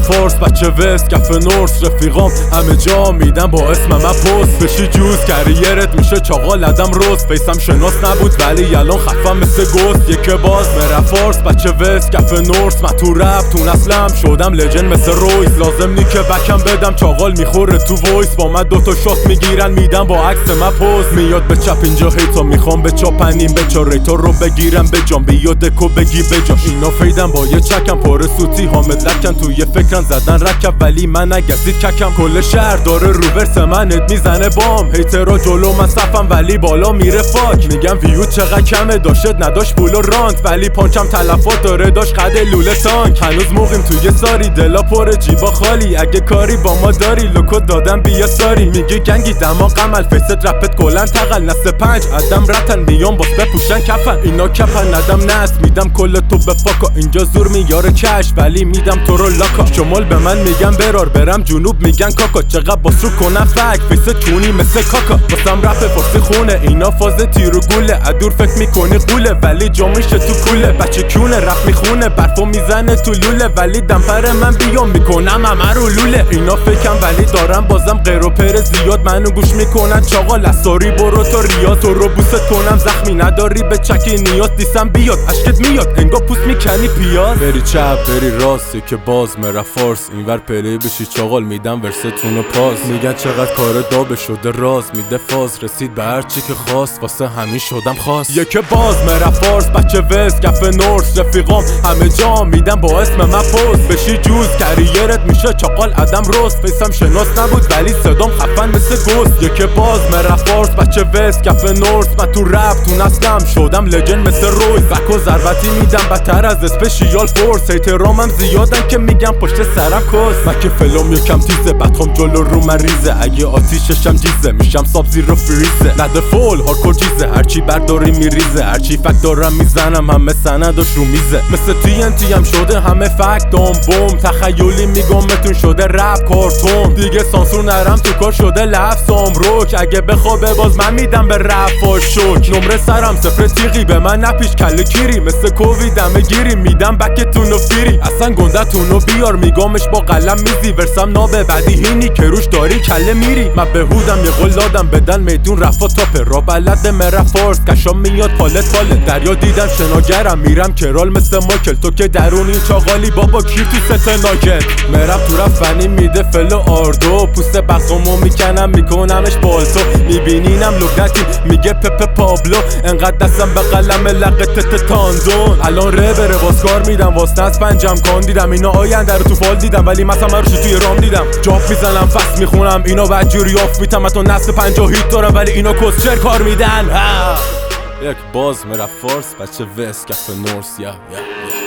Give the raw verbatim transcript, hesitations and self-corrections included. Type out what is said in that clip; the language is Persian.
فارس بچه وست کف نورس رفیقام همه جا میدم با اسم من پست بشی جوز کریرت میشه چاقال ادم روز فیسم شناس نبود ولی الان خفم مثل گوست یکه باز مرا فارس بچه وست کف نورس من تو رپ تو نسلم شدم لجن مثل رویس لازم نی که بکم بدم چاقال میخوره تو وایس با من دوتا شات میگیرن میدم با عکس من پوز میاد به چپ اینجا هیتا میخوام به چاپنیم به چا ریتا رو بگیرم به جام بیا دکو بگی بجاش اینا فیدم با یه چکم پر سوتی حامد لکن توی فکرن زدن رکب ولی من نگزید ککم کل شهر داره روورس منت میزنه بام هیترا جلو من صفم ولی بالا میره فاک میگم ویو چقدر کمه داشت نداشت پول و رانت ولی پانچم تلفات داره داشت خد لوله تانک هنوز موقیم توی ساری دلا پر جیبا خالی اگه کاری با ما داری لوکو دادم بیا ساری میگه گنگی دماغ عمل فیست رپت کلن تقل نسل پنج ادم رتن میام باس بپوشن کفن اینا کفن ندم نست میدم کل تو به فاکا اینجا زور میاره کش ولی میدم تو رو لاکا شمال به من میگن برار برم جنوب میگن کاکا چقدر باسو کنم فک فیست چونی مثل کاکا واسم رپ فارسی خونه اینا فاز تیر و گوله ادور فکر میکنی قوله ولی جامشه تو کوله بچه کونه رپ میخونه برفو میزنه تو لوله ولی دمپر من بیام میکنم همه رو لوله اینا فکرم ولی دارم بازم غیر و پر زیاد منو گوش میکنن چاقال اساری برو تا ریاض تو رو بوست کنم زخمی نداری به چکی نیاز دیسم بیاد اشکت میاد انگا پوست میکنی پیاز بری چپ بری راستی که باز مرا فارس اینور پلی بشی چاقال میدم ورستون و پاس میگن چقدر کار دابه شده راز میده فاز رسید به هر چی که خواست واسه همین شدم خاص یکه باز مرا فارس بچه وست کف نورس رفیقام همه جا میدم با اسم من پست بشی جوز کریرت میشه چاقال ادم روز فیسم شناس نبود ولی صدام خفن مثل گوست یکه باز مرا فارس بچه وست کف نورس من تو رپ تو نسلم شدم لجن مثل روی زک و ضربتی میدم بدتر از اسپشیال فورس احترامم زیادن که میگم پشت سرم کس من که فلوم یکم تیزه بدخوام جلو رو مریزه اگه آتیششم جیزه میشم ساب زیرو فریزه نده فول هارکور چیزه هرچی برداری میریزه هرچی فک دارم میزنم همه سنداش رو میزه مثل تی ان تی هم شده همه فک دام بوم تخیلی میگم متون شده رپ کارتون دیگه سانسور نرم تو کار شده لفظام روک اگه بخوابه باز من میدم به رپ و شوک نمره سرم صفر تیغی به من نپیش کله کیری مثل کووی دمه گیری میدم بکتون و فیری اصلا گنده تونو بیار میگامش با قلم میزی ورسم نابه بدی هینی که روش داری کله میری من به هودم یه قول دادم بدن میدون رفا تاپه را بلد مرا فارس کشام میاد پالت پاله دریا دیدم شناگرم میرم کرال مثل ماکل تو که درونی چاقالی بابا کیر تو ست ناکت مرم تو رفنی میده فلو آردو پوست بخمو میکنم میکنمش بالتو میبینینم لگتی میگه پپ پابلو انقدر دستم به قلم لقت تاندون الان ره بره واسکار میدم واسه از پنجم کان دیدم اینا آینده رو تو فال دیدم ولی مثلا روش توی رام دیدم جاپ میزنم فست میخونم اینا وجوری آف میتم تو نسل پنجاه هیت دارم ولی اینا کسچر کار میدن یک باز مرا فارس بچه وست کف نورس یا یا